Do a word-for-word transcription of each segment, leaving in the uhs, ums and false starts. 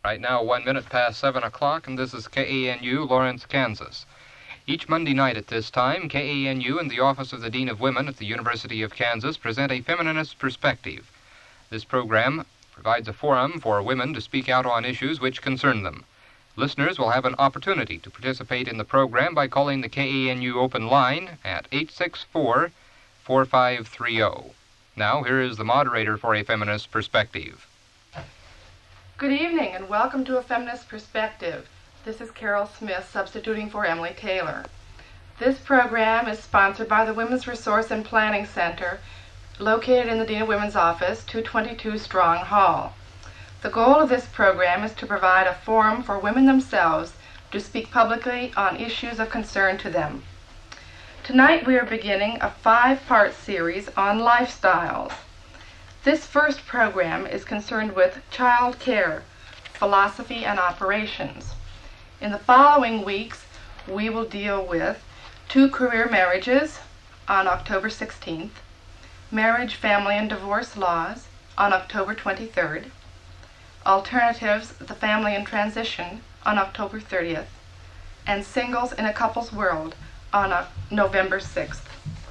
Right now, one minute past seven o'clock, and this is K A N U, Lawrence, Kansas. Each Monday night at this time, K A N U and the Office of the Dean of Women at the University of Kansas present a feminist perspective. This program provides a forum for women to speak out on issues which concern them. Listeners will have an opportunity to participate in the program by calling the K A N U open line at eight six four, four five three zero. Now, here is the moderator for A Feminist Perspective. Good evening and welcome to A Feminist Perspective. This is Carol Smith substituting for Emily Taylor. This program is sponsored by the Women's Resource and Planning Center located in the Dean of Women's Office, two twenty-two Strong Hall. The goal of this program is to provide a forum for women themselves to speak publicly on issues of concern to them. Tonight we are beginning a five-part series on lifestyles. This first program is concerned with child care, philosophy, and operations. In the following weeks, we will deal with two career marriages on October sixteenth, marriage, family, and divorce laws on October twenty-third, alternatives, the family in transition on October thirtieth, and singles in a couple's world on uh, November sixth.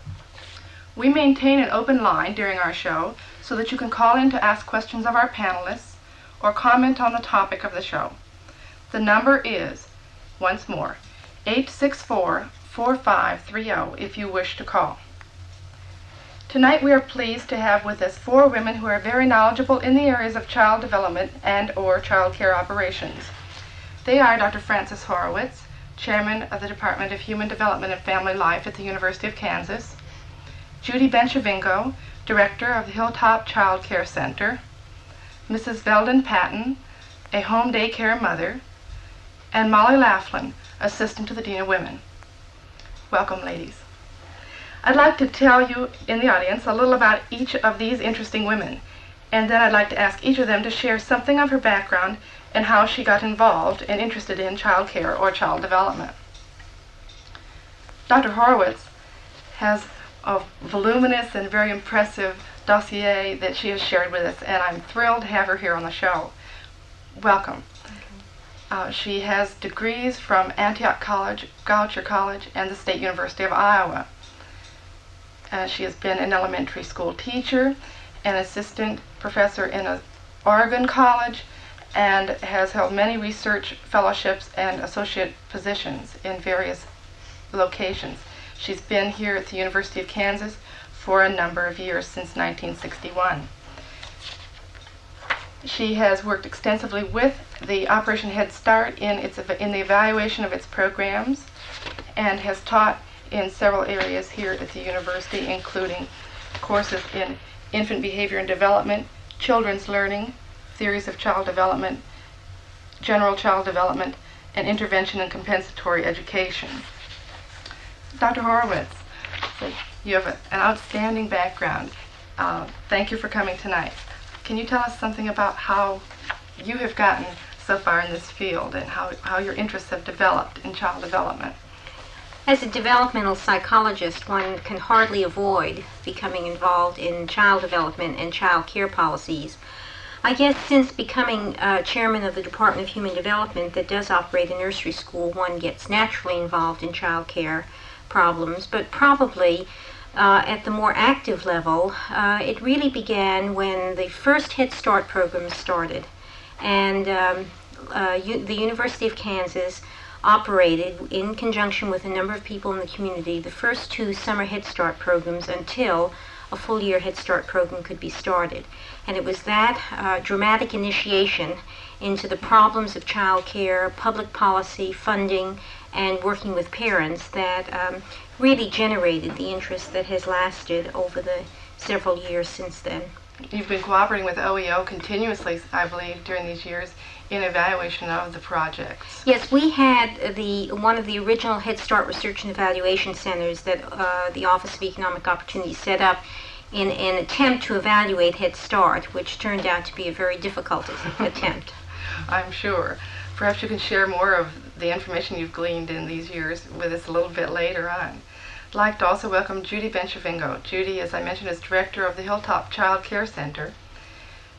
We maintain an open line during our show so that you can call in to ask questions of our panelists or comment on the topic of the show. The number is, once more, eight six four, four five three zero if you wish to call. Tonight we are pleased to have with us four women who are very knowledgeable in the areas of child development and or child care operations. They are Doctor Frances Horowitz, Chairman of the Department of Human Development and Family Life at the University of Kansas, Judy Benchavingo, Director of the Hilltop Child Care Center, Missus Veldon Patton, a home day care mother, and Molly Laughlin, Assistant to the Dean of Women. Welcome, ladies. I'd like to tell you in the audience a little about each of these interesting women, and then I'd like to ask each of them to share something of her background and how she got involved and interested in child care or child development. Doctor Horowitz has a voluminous and very impressive dossier that she has shared with us, and I'm thrilled to have her here on the show. Welcome. Uh, she has degrees from Antioch College, Goucher College, and the State University of Iowa. Uh, she has been an elementary school teacher, an assistant professor in a Oregon college, and has held many research fellowships and associate positions in various locations. She's been here at the University of Kansas for a number of years, since nineteen sixty-one. She has worked extensively with the Operation Head Start in, its, in the evaluation of its programs, and has taught in several areas here at the university, including courses in infant behavior and development, children's learning, theories of child development, general child development, and intervention and compensatory education. Doctor Horowitz, so you have a, an outstanding background. Uh, thank you for coming tonight. Can you tell us something about how you have gotten so far in this field and how, how your interests have developed in child development? As a developmental psychologist, one can hardly avoid becoming involved in child development and child care policies. I guess since becoming uh, chairman of the Department of Human Development that does operate a nursery school, one gets naturally involved in child care problems, but probably uh, at the more active level, uh, it really began when the first Head Start program started. And um, uh, U- the University of Kansas operated in conjunction with a number of people in the community the first two summer Head Start programs until a full year Head Start program could be started. And it was that uh, dramatic initiation into the problems of child care, public policy, funding, and working with parents that um, really generated the interest that has lasted over the several years since then. You've been cooperating with O E O continuously, I believe, during these years in evaluation of the projects. Yes, we had the one of the original Head Start Research and Evaluation Centers that uh, the Office of Economic Opportunity set up in an attempt to evaluate Head Start, which turned out to be a very difficult attempt. I'm sure. Perhaps you can share more of the information you've gleaned in these years with us a little bit later on. I'd like to also welcome Judy Benchavingo. Judy, as I mentioned, is director of the Hilltop Child Care Center.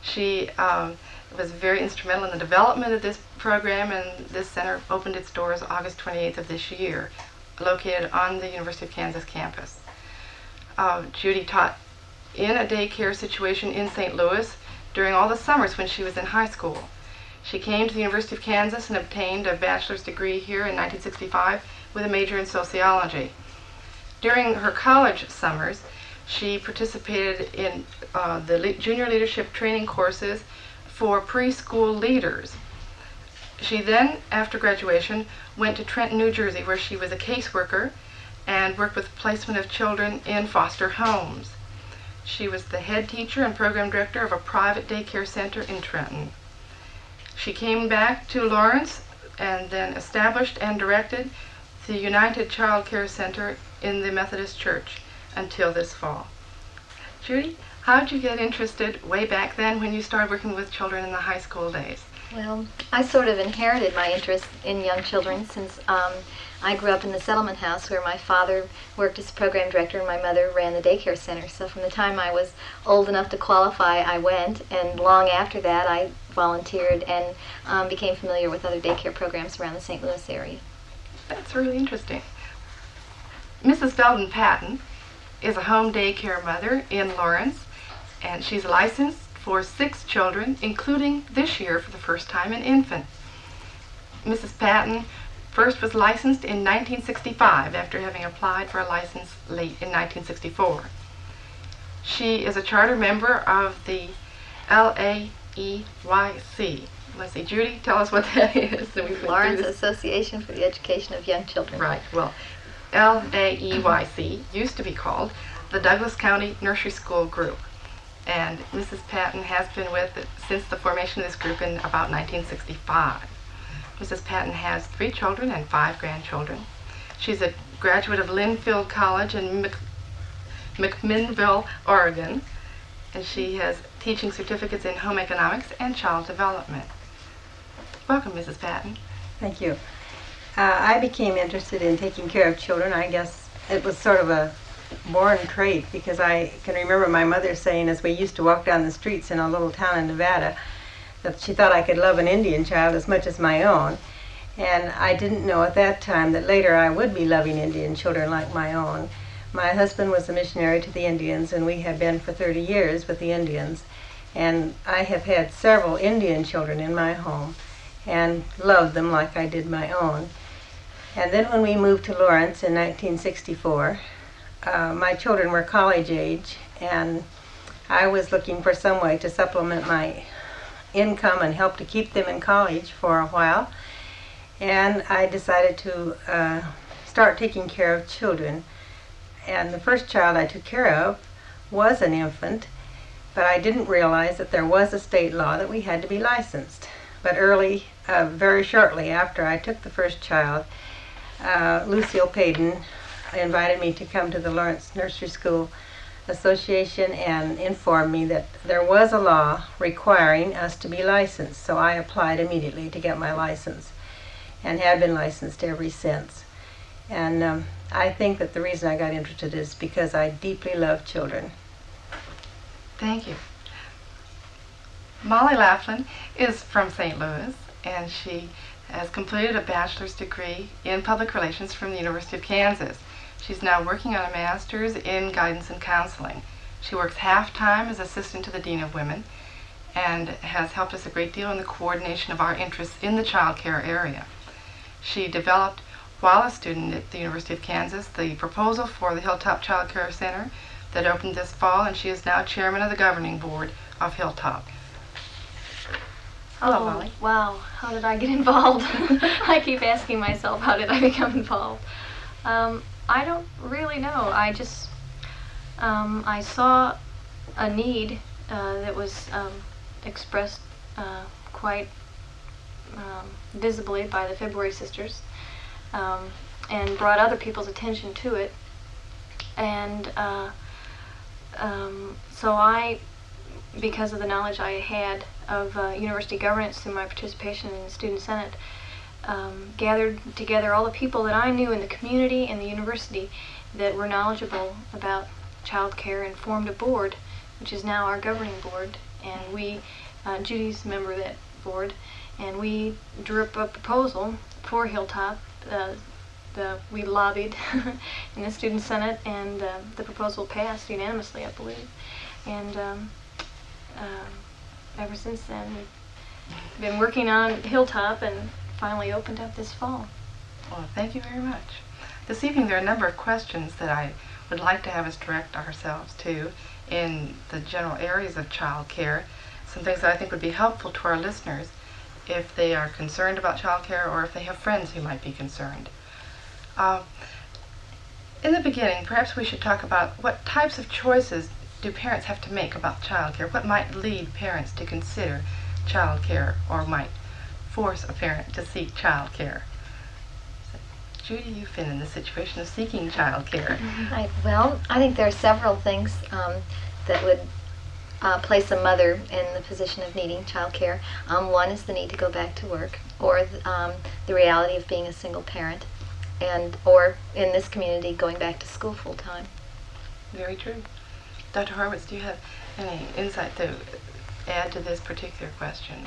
She um, was very instrumental in the development of this program, and this center opened its doors August twenty-eighth of this year, located on the University of Kansas campus. Uh, Judy taught in a daycare situation in Saint Louis during all the summers when she was in high school. She came to the University of Kansas and obtained a bachelor's degree here in nineteen sixty-five with a major in sociology. During her college summers, she participated in uh, the le- junior leadership training courses for preschool leaders. She then, after graduation, went to Trenton, New Jersey, where she was a caseworker and worked with placement of children in foster homes. She was the head teacher and program director of a private daycare center in Trenton. She came back to Lawrence and then established and directed the United Child Care Center in the Methodist Church until this fall. Judy, how did you get interested way back then when you started working with children in the high school days? Well, I sort of inherited my interest in young children since um, I grew up in the settlement house where my father worked as program director and my mother ran the daycare center. So from the time I was old enough to qualify, I went, and long after that I volunteered and um, became familiar with other daycare programs around the Saint Louis area. That's really interesting. Missus Belden Patton is a home daycare mother in Lawrence, and she's licensed for six children, including this year for the first time an infant. Missus Patton first was licensed in nineteen sixty-five after having applied for a license late in nineteen sixty-four. She is a charter member of the L A E Y C. Let's see, Judy, tell us what that is. So we've been Lawrence through this. Association for the Education of Young Children. Right, well, L A E Y C used to be called the Douglas County Nursery School Group. And Missus Patton has been with it since the formation of this group in about nineteen sixty-five. Missus Patton has three children and five grandchildren. She's a graduate of Linfield College in Mc, McMinnville, Oregon, and she has teaching certificates in home economics and child development. Welcome, Missus Patton. Thank you. Uh, I became interested in taking care of children. I guess it was sort of a born trait, because I can remember my mother saying, as we used to walk down the streets in a little town in Nevada, that she thought I could love an Indian child as much as my own. And I didn't know at that time that later I would be loving Indian children like my own. My husband was a missionary to the Indians, and we have been for thirty years with the Indians. And I have had several Indian children in my home and loved them like I did my own. And then when we moved to Lawrence in nineteen sixty-four, uh, my children were college age, and I was looking for some way to supplement my income and help to keep them in college for a while. And I decided to uh, start taking care of children. And the first child I took care of was an infant, but I didn't realize that there was a state law that we had to be licensed. But early, uh, very shortly after I took the first child, uh, Lucille Payton invited me to come to the Lawrence Nursery School Association and informed me that there was a law requiring us to be licensed. So I applied immediately to get my license and have been licensed ever since. And um, I think that the reason I got interested is because I deeply love children. Thank you. Molly Laughlin is from Saint Louis, and she has completed a bachelor's degree in public relations from the University of Kansas. She's now working on a master's in guidance and counseling. She works half-time as assistant to the Dean of Women and has helped us a great deal in the coordination of our interests in the child care area. She developed, while a student at the University of Kansas, the proposal for the Hilltop Child Care Center that opened this fall, and she is now chairman of the governing board of Hilltop. Hello, oh, Molly. Wow, how did I get involved? I keep asking myself, how did I become involved? Um, I don't really know. I just, um, I saw a need uh, that was um, expressed uh, quite um, visibly by the February Sisters, um, and brought other people's attention to it. And uh, um, so I, because of the knowledge I had of uh, university governance through my participation in the Student Senate, um, gathered together all the people that I knew in the community and the university that were knowledgeable about child care and formed a board, which is now our governing board. and we, uh, Judy's a member of that board, and we drew up a proposal for Hilltop. Uh, the, we lobbied in the Student Senate, and uh, the proposal passed unanimously, I believe. And um, uh, ever since then, we've been working on Hilltop and finally opened up this fall. Well, thank you very much. This evening there are a number of questions that I would like to have us direct ourselves to in the general areas of child care. Some things that I think would be helpful to our listeners if they are concerned about child care or if they have friends who might be concerned. Uh, in the beginning, perhaps we should talk about what types of choices do parents have to make about child care? What might lead parents to consider child care or might force a parent to seek child care? So, Judy, you've been in the situation of seeking child care. I, well, I think there are several things um, that would uh, place a mother in the position of needing child care. Um, one is the need to go back to work, or th- um, the reality of being a single parent, and or in this community going back to school full time. Very true. Doctor Horwitz, do you have any insight to add to this particular question?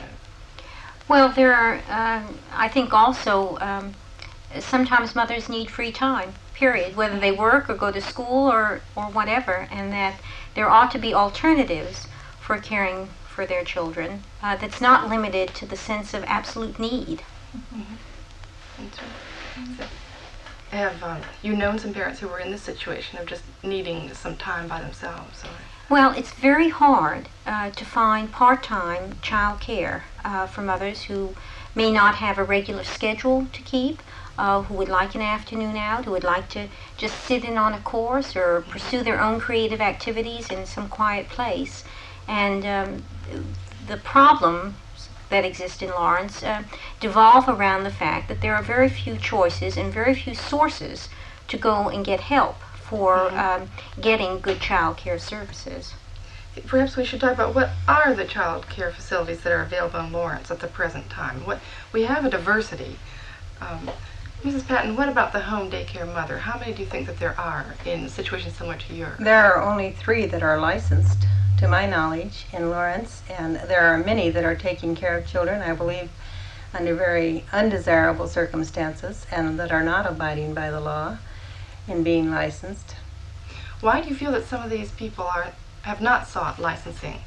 Well, there are, um, I think also, um, sometimes mothers need free time, period, whether they work or go to school or, or whatever, and that there ought to be alternatives for caring for their children uh, that's not limited to the sense of absolute need. Mm-hmm. That's right. So, have um, you known some parents who were in this situation of just needing some time by themselves? Or? Well, it's very hard uh, to find part-time child care uh, for mothers who may not have a regular schedule to keep, uh, who would like an afternoon out, who would like to just sit in on a course or pursue their own creative activities in some quiet place. And um, the problem that exist in Lawrence uh, devolve around the fact that there are very few choices and very few sources to go and get help for mm-hmm. um, getting good child care services. Perhaps we should talk about what are the child care facilities that are available in Lawrence at the present time. What we have a diversity. Um, Missus Patton, what about the home daycare mother? How many do you think that there are in situations similar to yours? There are only three that are licensed, to my knowledge, in Lawrence, and there are many that are taking care of children, I believe, under very undesirable circumstances and that are not abiding by the law in being licensed. Why do you feel that some of these people are have not sought licensing?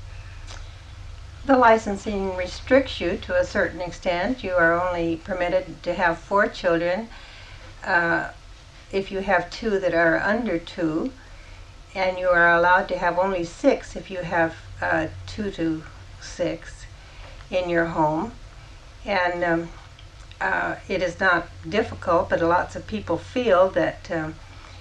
The licensing restricts you to a certain extent. You are only permitted to have four children. Uh, if you have two that are under two, and you are allowed to have only six if you have uh, two to six in your home. And um, uh, it is not difficult, but lots of people feel that um,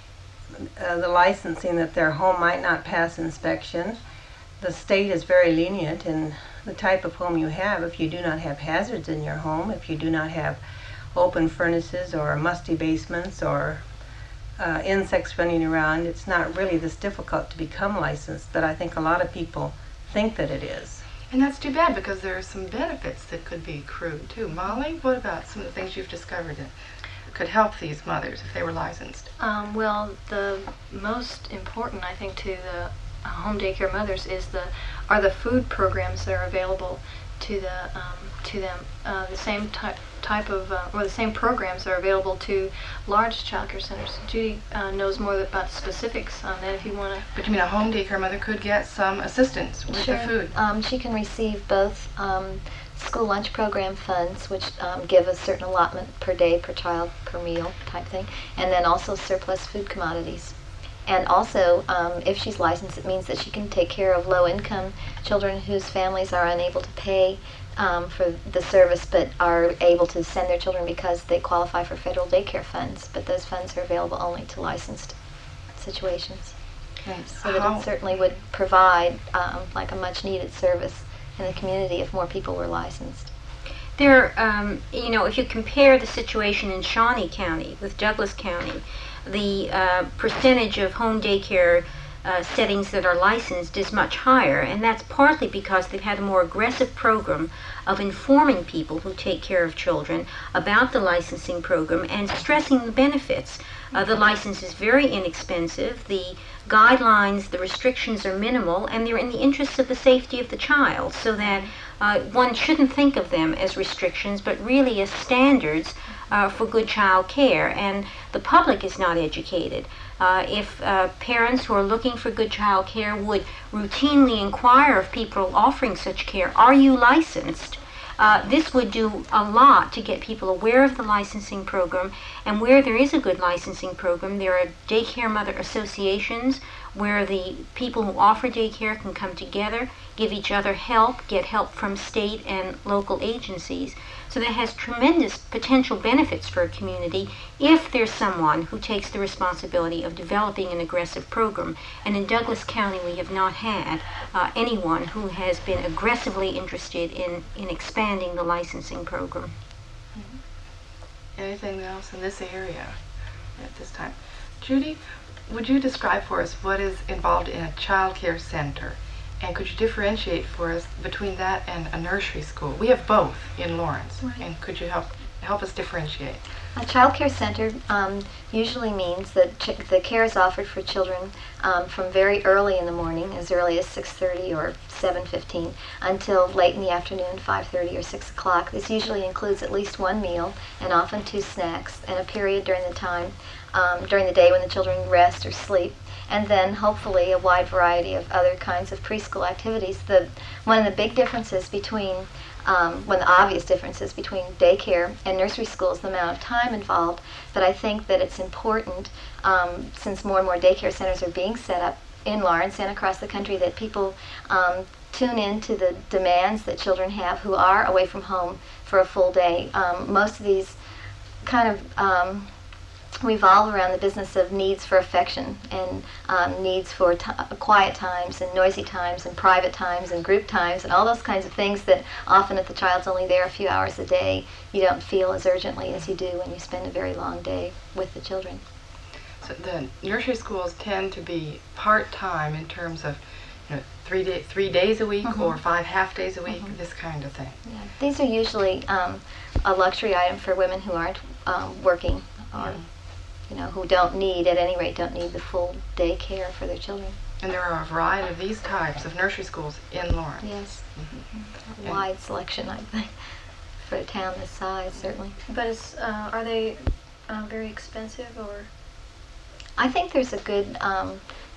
uh, the licensing, that their home might not pass inspection. The state is very lenient in the type of home you have. If you do not have hazards in your home, if you do not have open furnaces or musty basements or Uh, insects running around, it's not really this difficult to become licensed, but I think a lot of people think that it is. And that's too bad, because there are some benefits that could be accrued too. Molly, what about some of the things you've discovered that could help these mothers if they were licensed? Um, well, the most important, I think, to the uh, home daycare mothers is the are the food programs that are available to the um, to them. Uh, the same type type of uh, or the same programs are available to large child care centers. Judy uh, knows more about the specifics on that if you want to. But you mean a home daycare mother could get some assistance with Sure. the food? Um, she can receive both um, school lunch program funds, which um, give a certain allotment per day, per child, per meal type thing, and then also surplus food commodities. And also, um, if she's licensed, it means that she can take care of low-income children whose families are unable to pay um, for the service, but are able to send their children because they qualify for federal daycare funds. But those funds are available only to licensed situations. And So that how- it certainly would provide um, like a much-needed service in the community if more people were licensed. There, um, you know, if you compare the situation in Shawnee County with Douglas County, the uh, percentage of home daycare uh, settings that are licensed is much higher, and that's partly because they've had a more aggressive program of informing people who take care of children about the licensing program and stressing the benefits Uh, the license is very inexpensive. The guidelines, the restrictions are minimal, and they're in the interests of the safety of the child, so that uh, one shouldn't think of them as restrictions, but really as standards uh, for good child care. And the public is not educated. Uh, if uh, parents who are looking for good child care would routinely inquire of people offering such care, are you licensed? Uh, this would do a lot to get people aware of the licensing program, and where there is a good licensing program, there are daycare mother associations where the people who offer daycare can come together, give each other help, get help from state and local agencies. So that has tremendous potential benefits for a community if there's someone who takes the responsibility of developing an aggressive program. And in Douglas County, we have not had uh, anyone who has been aggressively interested in, in expanding the licensing program. Mm-hmm. Anything else in this area at this time? Judy, would you describe for us what is involved in a child care center? And could you differentiate for us between that and a nursery school? We have both in Lawrence. Right. And could you help help us differentiate? A child care center um, usually means that ch- the care is offered for children um, from very early in the morning, as early as six thirty or seven fifteen, until late in the afternoon, five thirty or six o'clock. This usually includes at least one meal and often two snacks, and a period during the time, um, during the day when the children rest or sleep, and then hopefully a wide variety of other kinds of preschool activities. The one of the big differences between Um, one of the obvious differences between daycare and nursery school is the amount of time involved, but I think that it's important, um, since more and more daycare centers are being set up in Lawrence and across the country, that people um, tune in to the demands that children have who are away from home for a full day. Um, most of these kind of um, revolve around the business of needs for affection and um, needs for t- quiet times and noisy times and private times and group times and all those kinds of things that often, if the child's only there a few hours a day, you don't feel as urgently as you do when you spend a very long day with the children. So the nursery schools tend to be part-time in terms of, you know, three, day, three days a week Mm-hmm. or five half days a week, Mm-hmm. this kind of thing. Yeah. These are usually um, a luxury item for women who aren't um, working or Yeah. you know, who don't need, at any rate, don't need the full day care for their children. And there are a variety of these types of nursery schools in Lawrence. Yes. Mhm. A wide selection, I think, for a town this size, certainly. But is, uh, are they uh, very expensive, or? I think there's a good, um,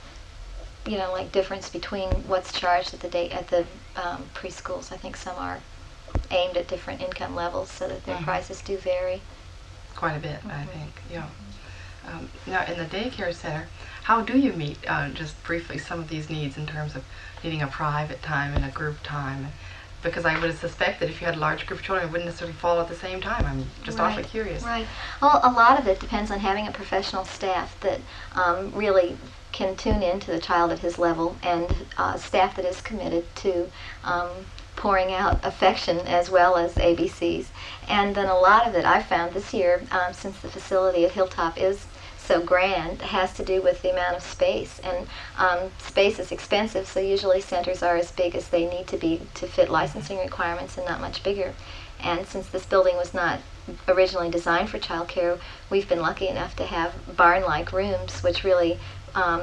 you know, like difference between what's charged at the day at the um, preschools. I think some are aimed at different income levels, so that their Mhm. prices do vary. Quite a bit, I Mhm. think, yeah. Um, now, in the daycare center, how do you meet, uh, just briefly, some of these needs in terms of needing a private time and a group time? Because I would suspect that if you had a large group of children, it wouldn't necessarily fall at the same time. I'm just Right, awfully curious. Right. Well, a lot of it depends on having a professional staff that um, really can tune in to the child at his level, and uh, staff that is committed to um, pouring out affection as well as A B Cs. And then a lot of it I've found this year, um, since the facility at Hilltop is so grand, has to do with the amount of space. And um, space is expensive, so usually centers are as big as they need to be to fit licensing requirements and not much bigger. And since this building was not originally designed for childcare, we've been lucky enough to have barn-like rooms, which really um,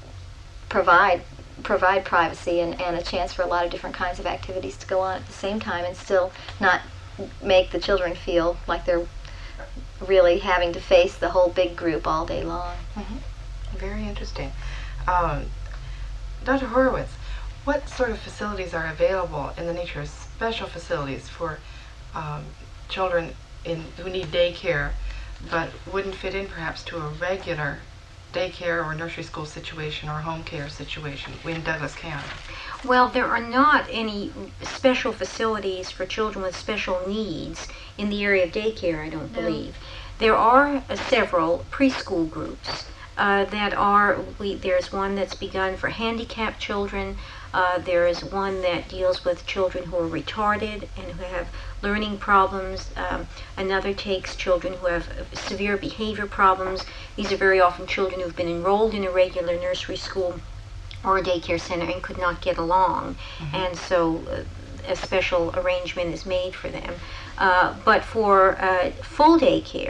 provide provide privacy and, and a chance for a lot of different kinds of activities to go on at the same time, and still not make the children feel like they're really having to face the whole big group all day long. Mm-hmm. Very interesting. Um, Doctor Horowitz, what sort of facilities are available in the nature of special facilities for um, children in who need daycare but wouldn't fit in perhaps to a regular daycare or nursery school situation or home care situation in Douglas County? Well, there are not any special facilities for children with special needs in the area of daycare, I don't No. believe. There are uh, several preschool groups uh, that are, we, there's one that's begun for handicapped children. Uh, there is one that deals with children who are retarded and who have learning problems. Um, another takes children who have uh, severe behavior problems. These are very often children who've been enrolled in a regular nursery school or a daycare center and could not get along, mm-hmm. and so uh, a special arrangement is made for them. Uh, but for uh, full day care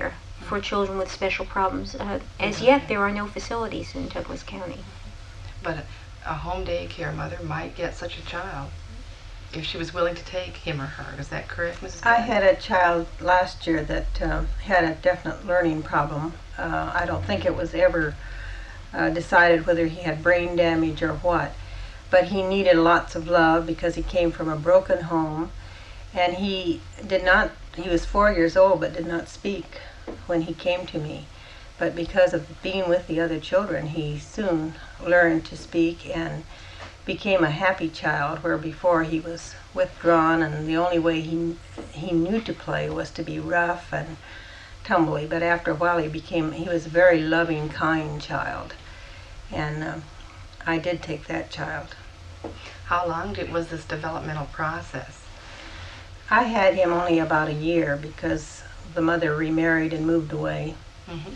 for children with special problems. Uh, as yet, there are no facilities in Douglas County. But a, a home daycare mother might get such a child if she was willing to take him or her. Is that correct, Missus I Patton? had a child last year that um, had a definite learning problem. Uh, I don't think it was ever uh, decided whether he had brain damage or what, but he needed lots of love because he came from a broken home, and he did not, he was four years old but did not speak when he came to me. But because of being with the other children, he soon learned to speak and became a happy child, where before he was withdrawn, and the only way he he knew to play was to be rough and tumbly. But after a while, he became he was a very loving, kind child, and uh, I did take that child. How long did, was this developmental process? I had him only about a year because the mother remarried and moved away. Mm-hmm.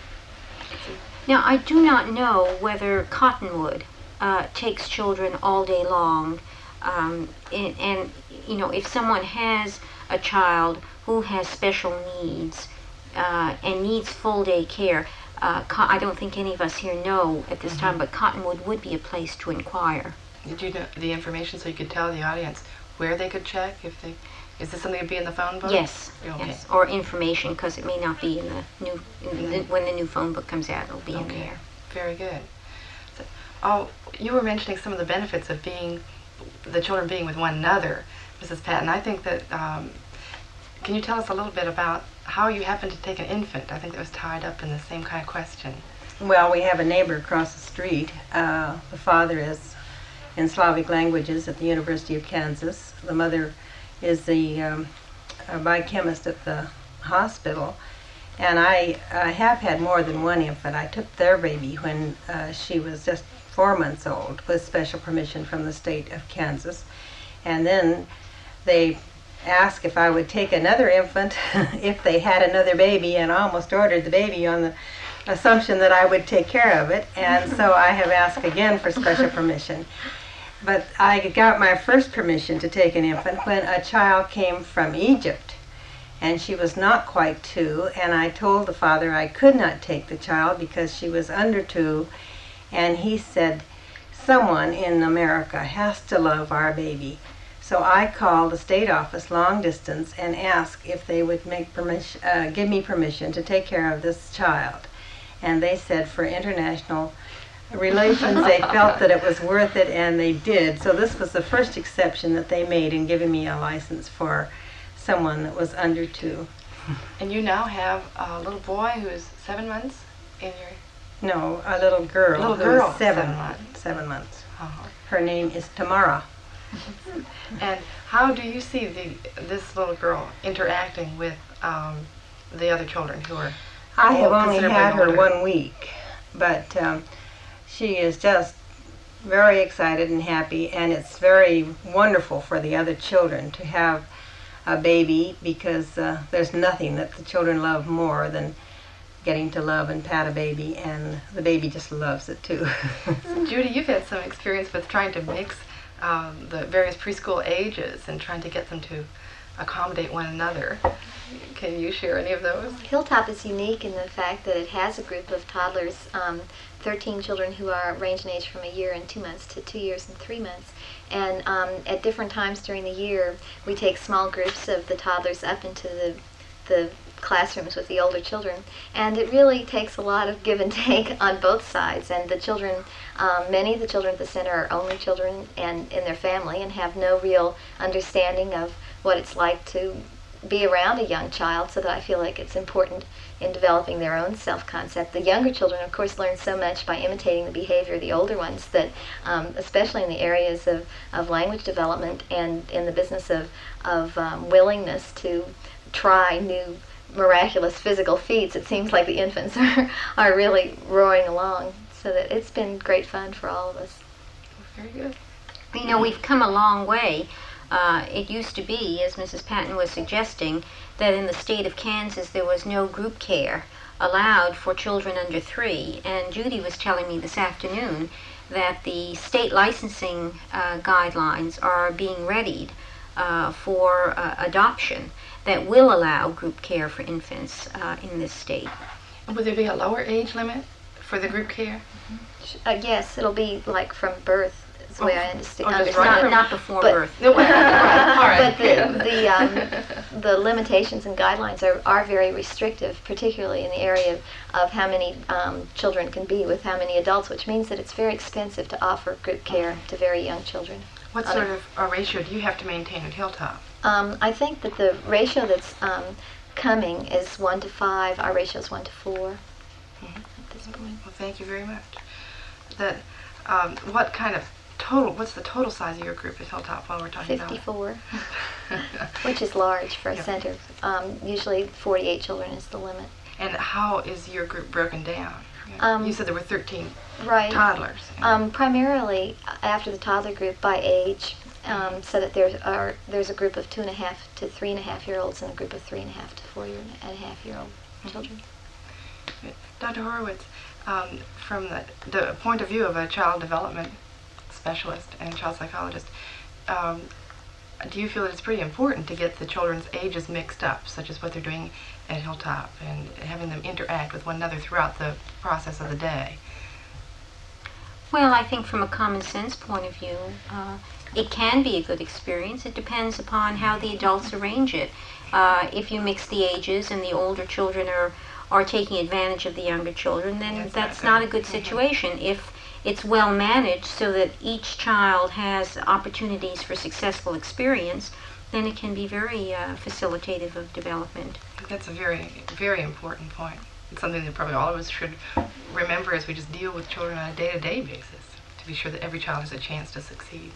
Now, I do not know whether Cottonwood uh, takes children all day long, um, and, and, you know, if someone has a child who has special needs uh, and needs full day care, uh, Co- I don't think any of us here know at this Mm-hmm. time, but Cottonwood would be a place to inquire. Did you know the information so you could tell the audience where they could check if they? Is this something that would be in the phone book? Yes, Okay. yes, or information, because it may not be in the new, in the, Mhm. when the new phone book comes out, it'll be in Okay. there. Very good. So, oh, you were mentioning some of the benefits of being, the children being with one another, Missus Patton. I think that, um, can you tell us a little bit about how you happened to take an infant? I think that was tied up in the same kind of question. Well, we have a neighbor across the street. Uh, the father is in Slavic languages at the University of Kansas. The mother is the um, a biochemist at the hospital. And I, I have had more than one infant. I took their baby when uh, she was just four months old with special permission from the state of Kansas. And then they asked if I would take another infant if they had another baby, and I almost ordered the baby on the assumption that I would take care of it. And so I have asked again for special permission. But I got my first permission to take an infant when a child came from Egypt, and she was not quite two, and I told the father I could not take the child because she was under two, and he said, someone in America has to love our baby. So I called the state office long distance and asked if they would make permission, uh, give me permission to take care of this child. And they said for international relations they felt that it was worth it, and they did. So this was the first exception that they made in giving me a license for someone that was under two. And you now have a little boy who is seven months in your... No, a little girl. Little who girl, is seven, seven months. Seven months. Uh-huh. Her name is Tamara. And how do you see the this little girl interacting with um, the other children who are... I have Oh, only considerably had her older. one week, but um, she is just very excited and happy, and it's very wonderful for the other children to have a baby, because uh, there's nothing that the children love more than getting to love and pat a baby, and the baby just loves it too. Judy, you've had some experience with trying to mix um, the various preschool ages and trying to get them to accommodate one another. Can you share any of those? Hilltop is unique in the fact that it has a group of toddlers, um, thirteen children who are range in age from a year and two months to two years and three months. And um, at different times during the year, we take small groups of the toddlers up into the, the classrooms with the older children. And it really takes a lot of give and take on both sides. And the children, um, many of the children at the center are only children and in their family and have no real understanding of what it's like to be around a young child, so that I feel like it's important in developing their own self-concept. The younger children, of course, learn so much by imitating the behavior of the older ones that, um, especially in the areas of, of language development and in the business of, of um, willingness to try new miraculous physical feats, it seems like the infants are, are really roaring along. So that it's been great fun for all of us. Very good. You know, we've come a long way. Uh, it used to be, as Missus Patton was suggesting, that in the state of Kansas there was no group care allowed for children under three. And Judy was telling me this afternoon that the state licensing uh, guidelines are being readied uh, for uh, adoption that will allow group care for infants uh, in this state. Would there be a lower age limit for the group care? Uh, yes, it'll be like from birth. Is the way I understand. Oh, just understand right it. Not, not before But- birth. No, well, all right. But the the, um, the limitations and guidelines are, are very restrictive, particularly in the area of, of how many um, children can be with how many adults, which means that it's very expensive to offer group care to very young children. What sort of a ratio do you have to maintain at Hilltop? Um, I think that the ratio that's um, coming is one to five. Our ratio is one to four. Mhm. At this point. Well, thank you very much. The, um, what kind of total, what's the total size of your group at Hilltop while we're talking about it? fifty-four, which is large for a Yeah. center. Um, usually forty-eight children is the limit. And how is your group broken down? Um, you said there were thirteen Right. toddlers. Um, primarily after the toddler group by age, um, so that there are there's a group of two and a half to three and a half year olds and a group of three and a half to four year and a half year old children. Doctor Horowitz, um, from the, the point of view of a child development specialist and child psychologist, um, do you feel that it's pretty important to get the children's ages mixed up, such as what they're doing at Hilltop, and having them interact with one another throughout the process of the day? Well, I think from a common sense point of view, uh, it can be a good experience. It depends upon how the adults arrange it. Uh, if you mix the ages and the older children are, are taking advantage of the younger children, then That's that's not not a good. good situation. If it's well managed so that each child has opportunities for successful experience, then it can be very uh, facilitative of development. I think that's a very, very important point. It's something that probably all of us should remember as we just deal with children on a day-to-day basis, to be sure that every child has a chance to succeed.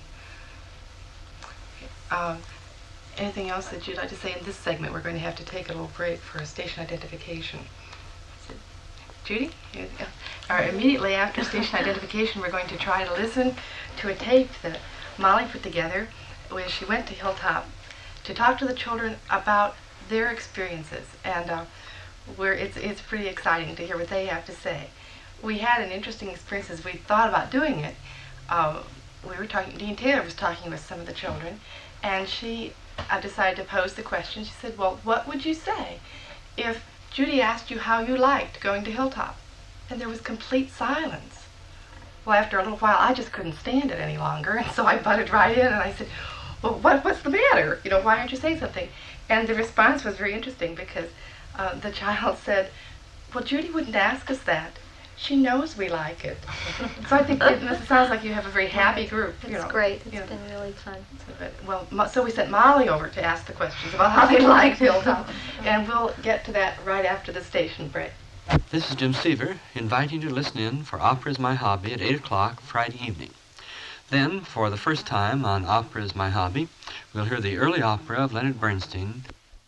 Um, anything else that you'd like to say in this segment? We're going to have to take a little break for a station identification. Is it Judy? Yeah. All right, immediately after station identification, we're going to try to listen to a tape that Molly put together when she went to Hilltop to talk to the children about their experiences. And uh, we're, it's, it's pretty exciting to hear what they have to say. We had an interesting experience as we thought about doing it. Uh, we were talking, Dean Taylor was talking with some of the children, and she uh, decided to pose the question. She said, well, what would you say if Judy asked you how you liked going to Hilltop? And there was complete silence. Well, after a little while, I just couldn't stand it any longer, and so I butted right in, and I said, well, what, what's the matter? You know, why aren't you saying something? And the response was very interesting, because uh, the child said, well, Judy wouldn't ask us that. She knows we like it. So I think it, it sounds like you have a very happy group. It's you know, great. It's you know. been really fun. So, but, well, Mo- so we sent Molly over to ask the questions about how they liked Hilltop, and we'll get to that right after the station break. This is Jim Seaver, inviting you to listen in for Opera is My Hobby at eight o'clock Friday evening. Then, for the first time on Opera is My Hobby, we'll hear the early opera of Leonard Bernstein.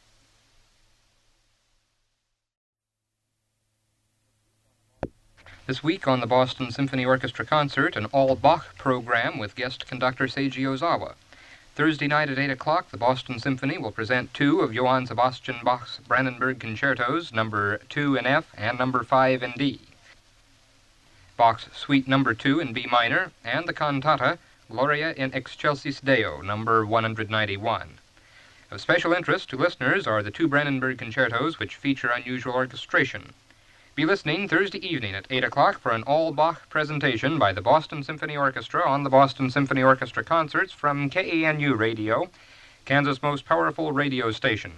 This week on the Boston Symphony Orchestra concert, an all-Bach program with guest conductor Seiji Ozawa. Thursday night at eight o'clock, the Boston Symphony will present two of Johann Sebastian Bach's Brandenburg concertos, number two in F and number five in D. Bach's Suite number two in B minor, and the cantata Gloria in Excelsis Deo, number one hundred ninety-one. Of special interest to listeners are the two Brandenburg concertos which feature unusual orchestration. Be listening Thursday evening at eight o'clock for an all-Bach presentation by the Boston Symphony Orchestra on the Boston Symphony Orchestra concerts from K A N U Radio, Kansas' most powerful radio station.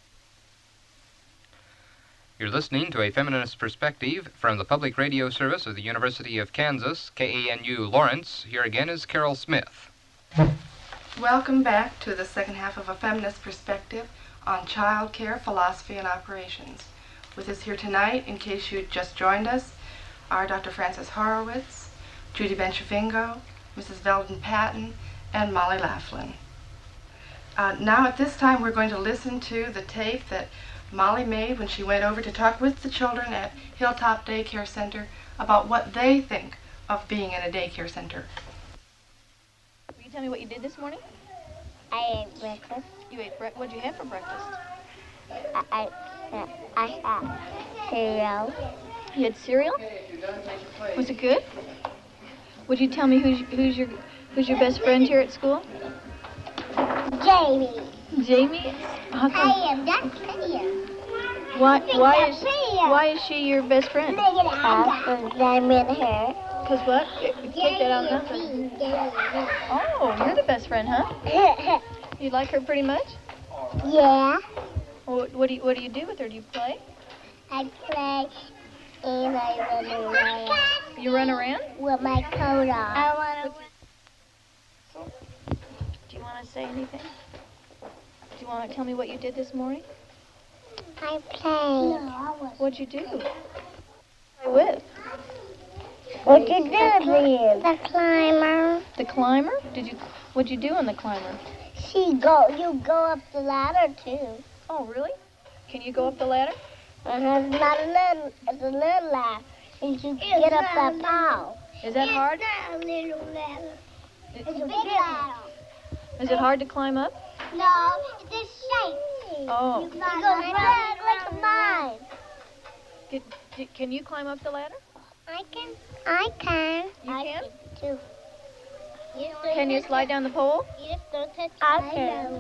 You're listening to a feminist perspective from the public radio service of the University of Kansas, K A N U Lawrence. Here again is Carol Smith. Welcome back to the second half of A Feminist Perspective on Child Care, Philosophy, and Operations. With us here tonight, in case you just joined us, are Doctor Frances Horowitz, Judy Benchavingo, Missus Veldon Patton, and Molly Laughlin. Uh, now at this time we're going to listen to the tape that Molly made when she went over to talk with the children at Hilltop Daycare Center about what they think of being in a daycare center. Will you tell me what you did this morning? I ate breakfast. You ate bre- what did you have for breakfast? I, I, uh, I had cereal. You had cereal? Was it good? Would you tell me who's who's your who's your best friend here at school? Jamie. Jamie? How come? I am that prettier. Why, think why, I'm is, prettier. why is she your best friend? Because I'm in her. Because what? Take that out nothing. Oh, you're the best friend, huh? You like her pretty much? Yeah. What, what do you What do you do with her? Do you play? I play and I run around You run around? with my coat on. I want to. Do you want to say anything? Do you want to tell me what you did this morning? I play. What'd you do? Play with? What you do, Liz? The climber. The climber? Did you? What'd you do on the climber? She go. You go up the ladder too. Oh, really? Can you go up the ladder? Uh-huh. It's not a little. It's a little ladder. And you get up that pole. Is that hard? It's not a little ladder. It's a big ladder. Is it hard to climb up? No, it's a shape. Oh. You go right like a mine. Did, did, can you climb up the ladder? I can. I can. You I can? too. Can you slide down the pole? You just don't touch I can.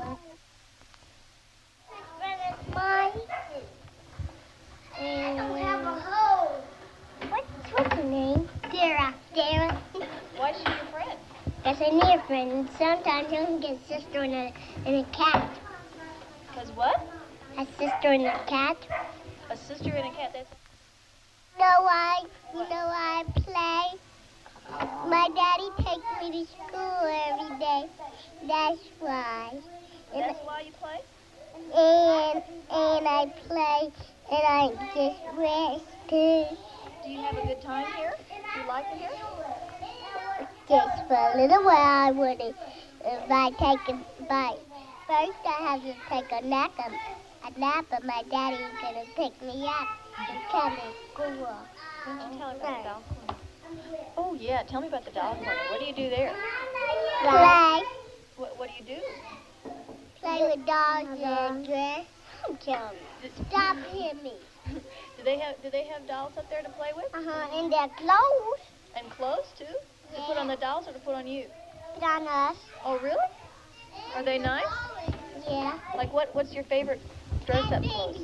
Mine. And I don't have a hole. What's, what's your name? Dara. Dara. Why is she your friend? Because I need a friend. And sometimes you can get a sister and a, and a cat. Because what? A sister and a cat. A sister and a cat. That's. You know why? You know why I play? My daddy takes me to school every day. That's why. And, That's why you play? and and I play and I just rest too. Do you have a good time here? Do you like it here? Just for a little while I would if I take a bite. First I have to take a nap a, a nap and my daddy's gonna pick me up and come to school. Tell me about the doll corner. Oh yeah, tell me about the doll corner. What do you do there? Play. What What do you do? Play with dolls and dress. Jump. Stop hitting me. Do they have Do they have dolls up there to play with? Uh-huh, and their clothes. And clothes too? To put on the dolls or to put on you? Put on us. Oh really? Are they nice? Yeah. Like what? What's your favorite dress-up clothes?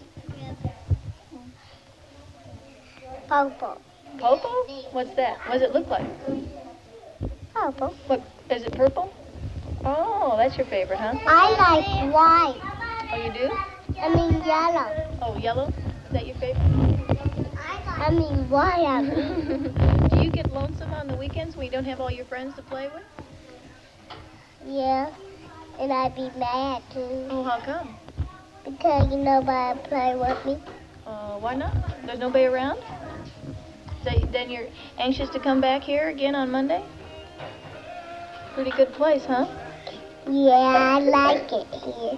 Purple. Purple? What's that? What does it look like? Purple. What? Is it purple? Oh, that's your favorite, huh? I like white. Oh, you do? I mean yellow. Oh, yellow? Is that your favorite? I mean white. I mean. Do you get lonesome on the weekends when you don't have all your friends to play with? Yeah. And I'd be mad too. Oh, how come? Because you nobody play with me. Uh, why not? There's nobody around? So then you're anxious to come back here again on Monday? Pretty good place, huh? Yeah, I like it here.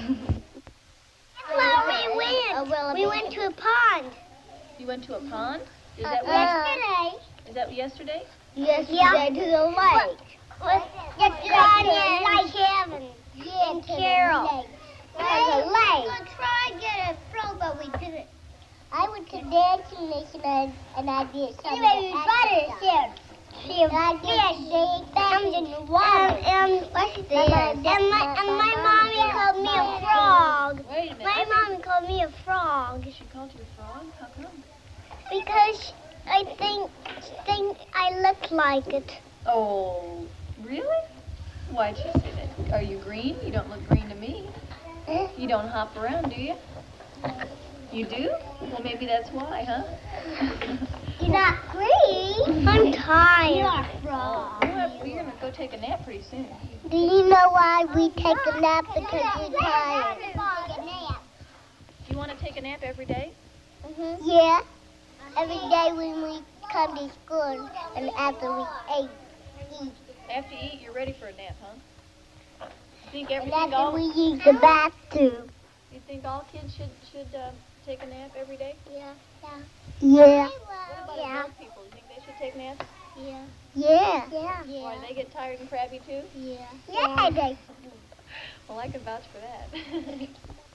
Well, we went. We went to a pond. You went to a pond? Is Uh, that yesterday. Is that yesterday? Yesterday to the lake. Yesterday, like Kevin and Carol. There's a lake. We tried to get a throw, but we didn't. I went to dancing nation and, and I did something. Anyway, we tried it. See, I did big things in the water. And, and, what's this? And my, and my mommy called me a frog. Wait a minute. My mommy called me a frog. She called you a frog? How come? Because I think, think I look like it. Oh, really? Why'd you say that? Are you green? You don't look green to me. You don't hop around, do you? You do? Well, maybe that's why, huh? You're not green. I'm tired. You're a frog. Well, you're going to go take a nap pretty soon. Do you know why we take a nap? Because we're tired. Do you want to take a nap every day? Mm-hmm. Yeah. Every day when we come to school and after we ate, eat. After you eat, you're ready for a nap, huh? You think And everything after all we use the bathroom. You think all kids should should uh, take a nap every day? Yeah. Yeah. What about Yeah. adult people? You think they should take naps? Yeah. Yeah. Yeah. Why, they get tired and crabby too? Yeah. Yeah, they Well, I can vouch for that.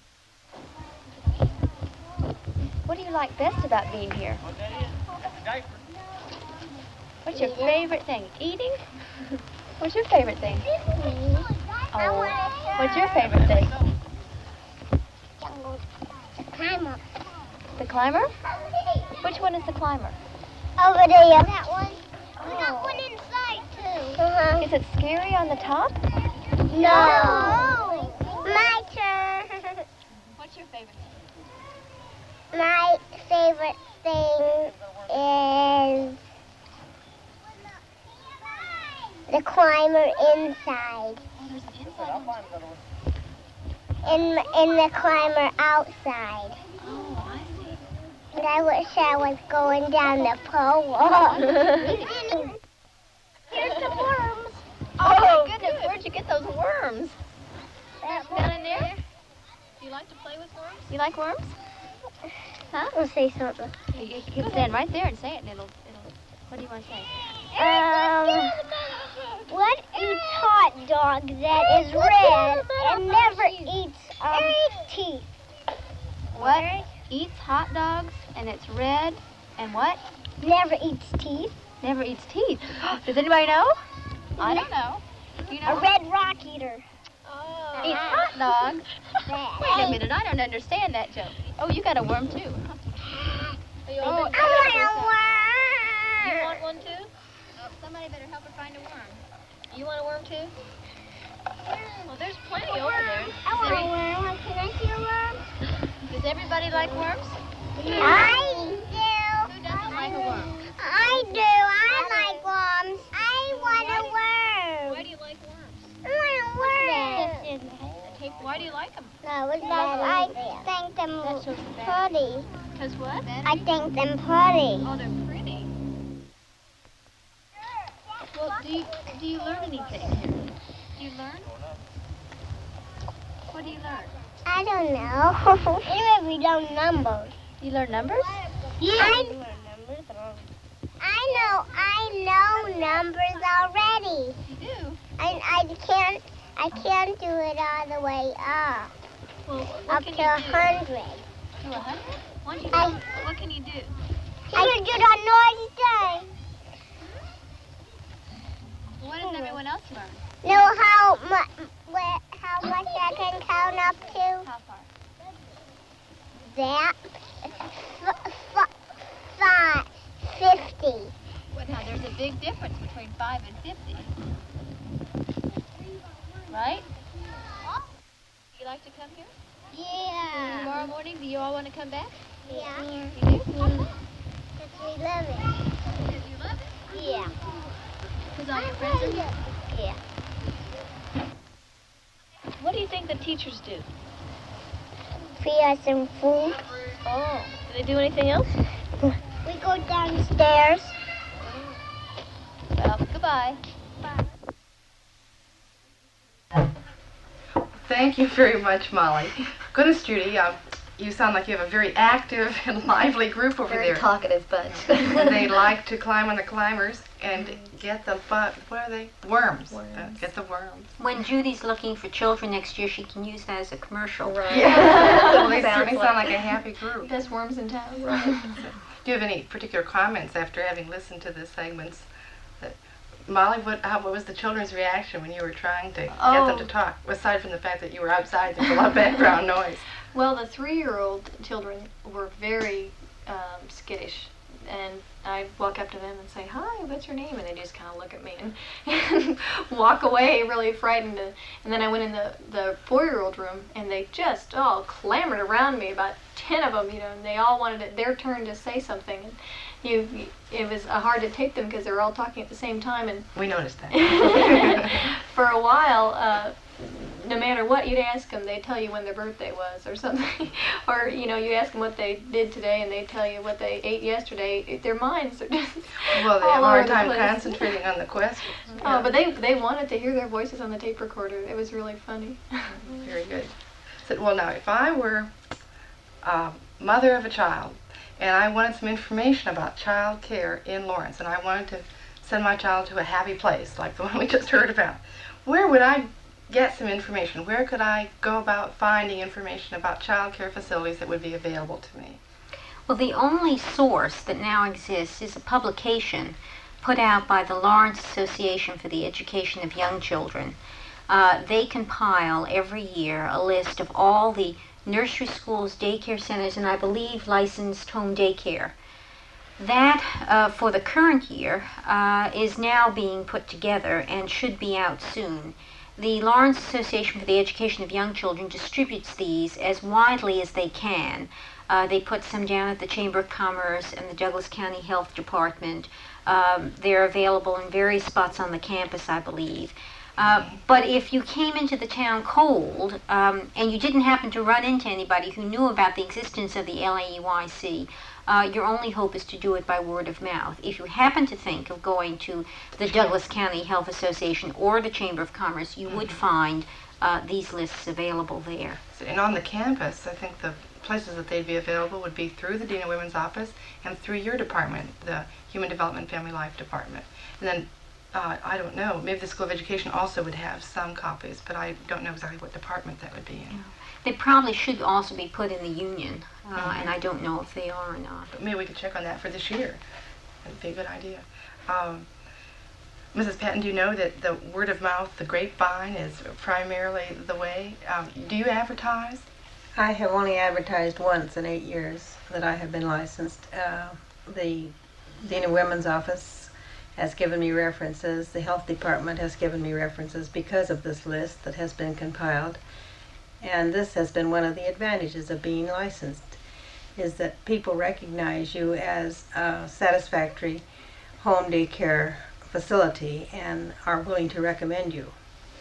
What do you like best about being here? What's your favorite thing? Eating? What's your favorite thing? Oh, what's your favorite thing? The climber. The climber? Which one is the climber? Over there. That one. We got one inside, too. Uh-huh. Is it scary on the top? No. My turn. What's your favorite thing? My favorite thing is the climber inside. Oh, there's an inside one. And, and the climber outside. Oh, I see. And I wish I was going down the pole. Here's the worms. Oh, my goodness, where'd you get those worms? Down in there? Do you like to play with worms? You like worms? Huh? I'll say something. You, you can stand right there and say it, and it'll, it'll, what do you want to say? Um, what eats hot dog that is red and never eats um, teeth? What eats hot dogs, and it's red, and what? Never eats teeth. Never eats teeth. Does anybody know? I don't know. You know? A red rock eater. Oh. Eats hot dogs? Wait a minute, I don't understand that joke. Oh, you got a worm, too. Oh, I want a worm. You want one, too? Oh, somebody better help her find a worm. You want a worm, too? Well, there's plenty over there. I want a worm. Can I see a worm? Does everybody like worms? I do. Who doesn't like a worm? I do. I like worms. I want a worm. Why do you like worms? I want a worm. Why do you like them? No, it's not. I think them pretty. Because what? I think them pretty. Oh, they're pretty. Well, do you, do you learn anything here? Do you learn? What do you learn? I don't know. Anyway, we learn numbers. You learn numbers? Yeah. I, I know. I know numbers already. You do? I I can't. I can't do it all the way up. Well, what Up can to you a do? hundred. To a hundred? What do you I- do? What can you do? I can do that noisy thing. What does everyone else learn? Know how much? How much I can count up to? How far? That. F- f- five. Fifty. Well, now, there's a big difference between five and fifty. Right? You like to come here? Yeah. Tomorrow morning, do you all want to come back? Yeah. You do? Because we love it. Because you love it? Yeah. Because all your friends are here? Yeah. What do you think the teachers do? Feed us some food. Oh. Do they do anything else? We go downstairs. Well, goodbye. Thank you very much, Molly. Goodness, Judy, uh, you sound like you have a very active and lively group over Very there. talkative bunch. And they like to climb on the climbers and get the butt. What are they? Worms. Worms. Uh, get the worms. When Judy's looking for children next year, she can use that as a commercial. Right. Yeah. Well, they Sounds certainly like- sound like a happy group. Best worms in town. Right. Do you have any particular comments after having listened to the segments? That, Molly, what, how, what was the children's reaction when you were trying to get Oh. them to talk? Aside from the fact that you were outside, there's a lot of background noise. Well, the three-year-old children were very um, skittish, and I'd walk up to them and say, "Hi, what's your name?" And they just kind of look at me and, and walk away, really frightened. And then I went in the the four-year-old room, and they just all clamored around me, about ten of them, you know, and they all wanted it their turn to say something. And you, you it was uh, hard to take them because they were all talking at the same time, and We noticed that. for a while, uh, no matter what you'd ask them, they'd tell you when their birthday was or something. Or, you know, you ask them what they did today and they'd tell you what they ate yesterday. Their minds are just Well, they all have a over hard the time place. concentrating on the question. Oh, but they they wanted to hear their voices on the tape recorder. It was really funny. Very good. So, well, now, if I were a mother of a child and I wanted some information about child care in Lawrence and I wanted to send my child to a happy place like the one we just heard about, where would I get some information? Where could I go about finding information about child care facilities that would be available to me? Well, the only source that now exists is a publication put out by the Lawrence Association for the Education of Young Children. uh, they compile every year a list of all the nursery schools, daycare centers, and I believe licensed home daycare. That, uh, for the current year, uh, is now being put together and should be out soon. The Lawrence Association for the Education of Young Children distributes these as widely as they can. Uh, they put some down at the Chamber of Commerce and the Douglas County Health Department. Um, they're available in various spots on the campus, I believe. Uh, but if you came into the town cold um, and you didn't happen to run into anybody who knew about the existence of the L A E Y C, uh, your only hope is to do it by word of mouth. If you happen to think of going to the Douglas County Health Association or the Chamber of Commerce, you would find uh, these lists available there. And on the campus, I think the places that they'd be available would be through the Dean of Women's office and through your department, the Human Development Family Life Department. And then Uh, I don't know. Maybe the School of Education also would have some copies, but I don't know exactly what department that would be in. Yeah. They probably should also be put in the union, uh, mm-hmm. and I don't know if they are or not. But maybe we could check on that for this year. That would be a good idea. Um, Missus Patton, do you know that the word of mouth, the grapevine, is primarily the way? Um, do you advertise? I have only advertised once in eight years that I have been licensed. Uh, the Dean of Women's office has given me references. The health department has given me references because of this list that has been compiled. And this has been one of the advantages of being licensed, is that people recognize you as a satisfactory home daycare facility and are willing to recommend you.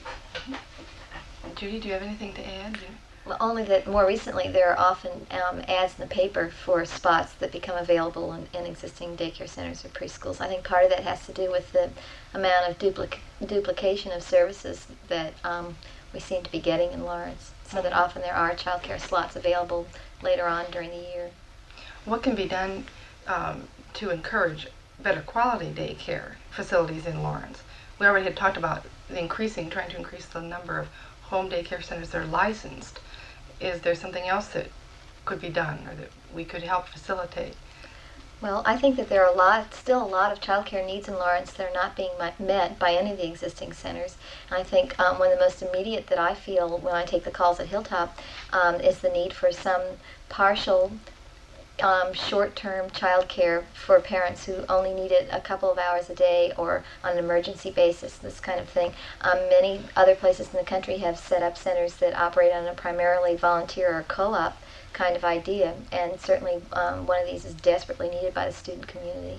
Judy, do you have anything to add? Well, only that more recently there are often um, ads in the paper for spots that become available in, in existing daycare centers or preschools. I think part of that has to do with the amount of duplic- duplication of services that um, we seem to be getting in Lawrence, so mm-hmm. that often there are child care slots available later on during the year. What can be done um, to encourage better quality daycare facilities in Lawrence? We already had talked about the increasing, trying to increase the number of home daycare centers that are licensed. Is there something else that could be done or that we could help facilitate? Well, I think that there are a lot, still a lot of child care needs in Lawrence that are not being met by any of the existing centers. And I think um, one of the most immediate that I feel when I take the calls at Hilltop um, is the need for some partial Um, short-term child care for parents who only need it a couple of hours a day or on an emergency basis, this kind of thing. Um, many other places in the country have set up centers that operate on a primarily volunteer or co-op kind of idea, and certainly um, one of these is desperately needed by the student community.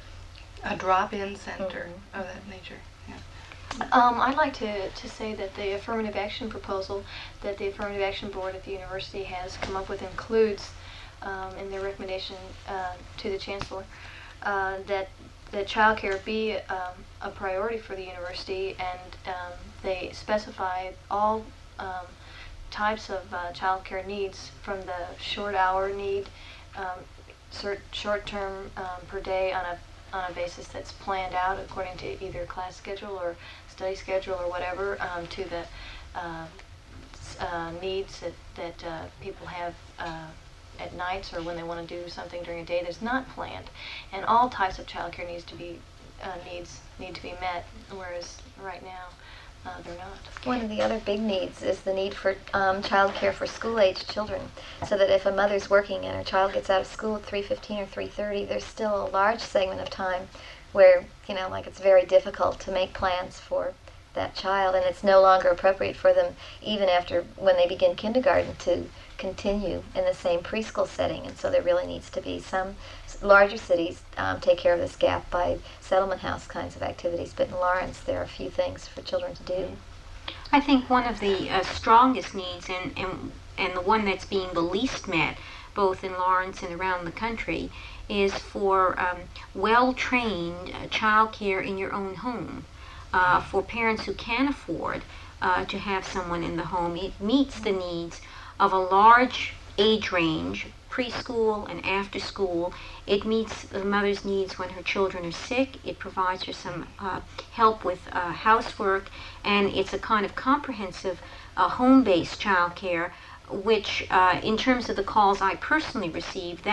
A drop-in center mm-hmm. of that nature. Yeah. Um, I'd like to, to say that the affirmative action proposal that the Affirmative Action Board at the university has come up with includes Um, in their recommendation uh, to the Chancellor, uh, that that child care be um, a priority for the university, and um, they specify all um, types of uh, child care needs, from the short hour need, um, cert- short term um, per day on a on a basis that's planned out according to either class schedule or study schedule or whatever, um, to the uh, uh, needs that, that uh, people have uh, at nights or when they want to do something during a day that's not planned. And all types of child care needs to be uh, needs need to be met, whereas right now uh, they're not. One of the other big needs is the need for um, child care for school-age children, so that if a mother's working and her child gets out of school at three fifteen or three thirty, there's still a large segment of time where, you know, like it's very difficult to make plans for that child, and it's no longer appropriate for them, even after when they begin kindergarten, to continue in the same preschool setting. And so there really needs to be some larger cities um, take care of this gap by settlement house kinds of activities, but in Lawrence there are a few things for children to do. I think one of the uh, strongest needs, and, and, and the one that's being the least met, both in Lawrence and around the country, is for um, well-trained uh, child care in your own home. Uh, for parents who can afford uh, to have someone in the home. It meets the needs of a large age range, preschool and after school. It meets the mother's needs when her children are sick. It provides her some uh, help with uh, housework, and it's a kind of comprehensive uh, home-based child care, which uh, in terms of the calls I personally receive, that's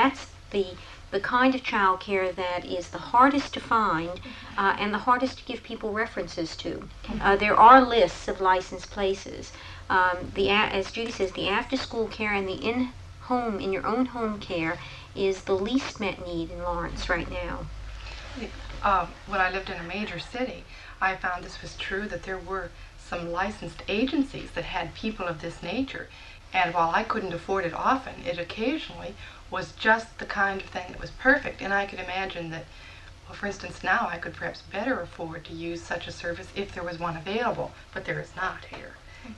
the the kind of child care that is the hardest to find uh, and the hardest to give people references to. Uh, there are lists of licensed places. Um, the a- as Judy says, the after-school care and the in-home, in your own home care is the least met need in Lawrence right now. Um, when I lived in a major city, I found this was true, that there were some licensed agencies that had people of this nature. And while I couldn't afford it often, it occasionally was just the kind of thing that was perfect. And I could imagine that, well, for instance, now I could perhaps better afford to use such a service if there was one available, but there is not here.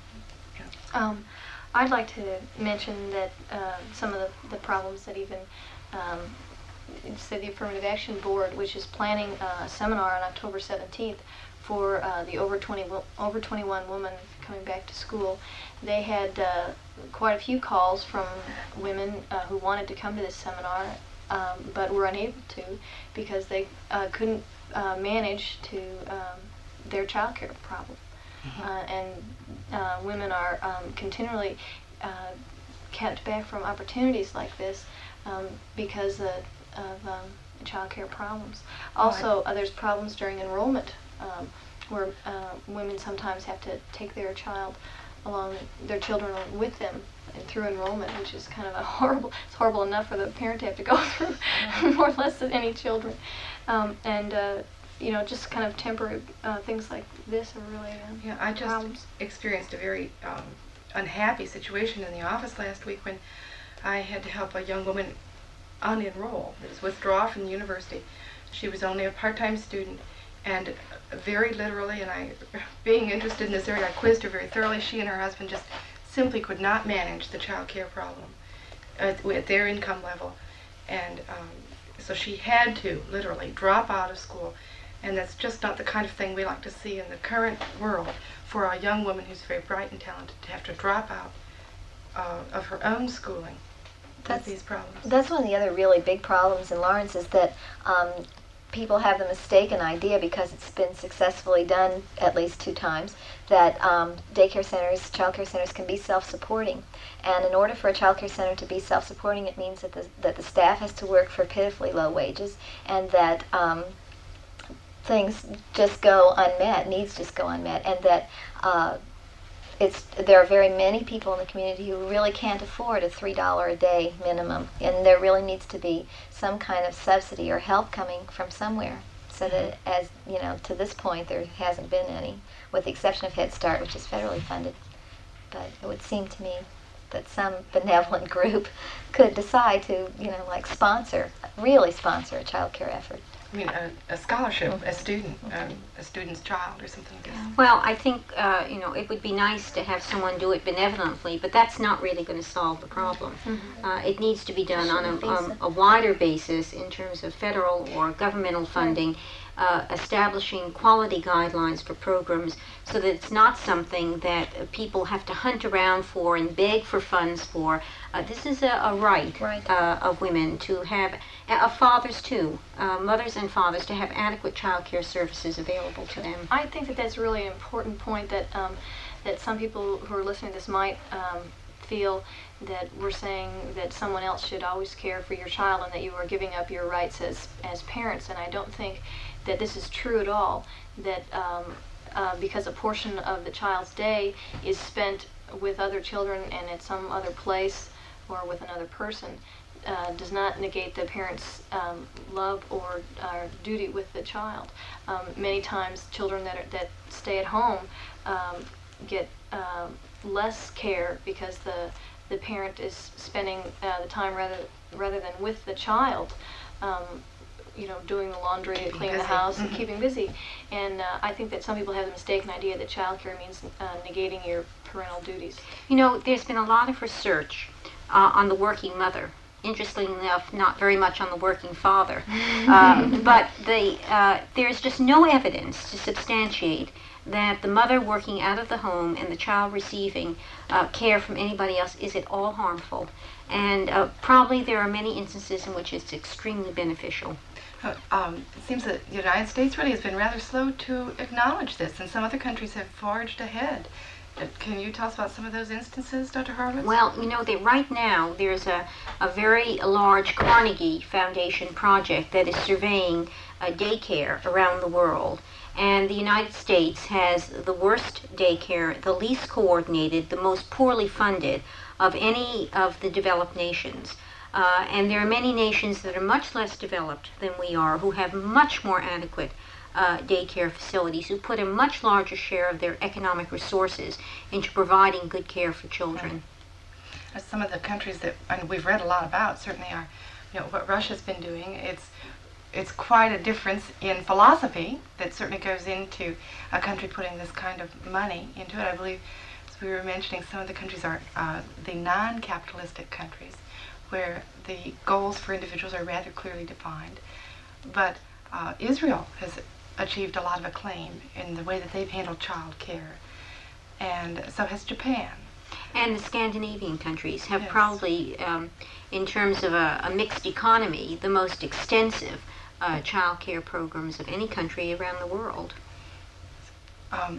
Um, I'd like to mention that uh, some of the, the problems that even um, say the Affirmative Action Board, which is planning uh, a seminar on October seventeenth for uh, the over twenty over twenty-one woman coming back to school. They had uh, quite a few calls from women uh, who wanted to come to this seminar, um, but were unable to because they uh, couldn't uh, manage to um, their child care problem. Mm-hmm. Uh, and uh, women are um, continually uh, kept back from opportunities like this um, because uh, of um, child care problems. Also, uh, there's problems during enrollment um, where uh, women sometimes have to take their child along, their children with them and through enrollment, which is kind of a horrible, it's horrible enough for the parent to have to go through, mm-hmm. more or less than any children. Um, and uh, you know, just kind of temporary uh, things like this are really um, yeah. I just problems. experienced a very um, unhappy situation in the office last week when I had to help a young woman unenroll, that is, withdraw from the university. She was only a part-time student, and very literally, and I, being interested in this area, I quizzed her very thoroughly. She and her husband just simply could not manage the child care problem at, at their income level, and um, so she had to literally drop out of school. And that's just not the kind of thing we like to see in the current world for a young woman who's very bright and talented to have to drop out uh, of her own schooling with these problems. That's one of the other really big problems in Lawrence is that um, people have the mistaken idea, because it's been successfully done at least two times, that um, daycare centers, child care centers can be self-supporting. And in order for a child care center to be self-supporting, it means that the, that the staff has to work for pitifully low wages, and that um, things just go unmet, needs just go unmet, and that uh, it's there are very many people in the community who really can't afford a three dollar a day minimum, and there really needs to be some kind of subsidy or help coming from somewhere, so that, as you know, to this point there hasn't been any, with the exception of Head Start, which is federally funded. But it would seem to me that some benevolent group could decide to, you know, like sponsor, really sponsor a child care effort. I mean, a, a scholarship, a student, um, a student's child, or something like that. Well, I think uh, you know, it would be nice to have someone do it benevolently, but that's not really going to solve the problem. Mm-hmm. Uh, it needs to be done on a, um, a wider basis in terms of federal or governmental funding, uh, establishing quality guidelines for programs, so that it's not something that uh, people have to hunt around for and beg for funds for. Uh, this is a, a right, right. Uh, of women to have, uh, of fathers too, uh, mothers and fathers, to have adequate child care services available to them. I think that that's really an important point, that um, that some people who are listening to this might um, feel that we're saying that someone else should always care for your child and that you are giving up your rights as, as parents, and I don't think that this is true at all, that um, uh, because a portion of the child's day is spent with other children and at some other place or with another person, uh, does not negate the parent's um, love or uh, duty with the child. Um, many times children that, are, that stay at home um, get uh, less care because the, the parent is spending uh, the time rather, rather than with the child, um, you know, doing the laundry, keeping cleaning busy. the house, mm-hmm. and keeping busy. And uh, I think that some people have the mistaken idea that child care means uh, negating your parental duties. You know, there's been a lot of research uh, on the working mother. Interestingly enough, not very much on the working father. uh, but the, uh, there's just no evidence to substantiate that the mother working out of the home and the child receiving uh, care from anybody else is at all harmful. And uh, probably there are many instances in which it's extremely beneficial. Uh, um, it seems that the United States really has been rather slow to acknowledge this, and some other countries have forged ahead Uh, Can you tell us about some of those instances, Doctor Horowitz? Well, you know that right now there's a, a very large Carnegie Foundation project that is surveying uh, daycare around the world. And the United States has the worst daycare, the least coordinated, the most poorly funded of any of the developed nations. Uh, and there are many nations that are much less developed than we are, who have much more adequate uh, daycare facilities, who put a much larger share of their economic resources into providing good care for children. Uh, Some of the countries that and we've read a lot about certainly are, you know, what Russia's been doing. It's it's quite a difference in philosophy that certainly goes into a country putting this kind of money into it. I believe, as we were mentioning, some of the countries are uh, the non-capitalistic countries, where the goals for individuals are rather clearly defined. But uh, Israel has achieved a lot of acclaim in the way that they've handled child care, and so has Japan. And the Scandinavian countries have Yes. probably, um, in terms of a, a mixed economy, the most extensive uh, child care programs of any country around the world. Um,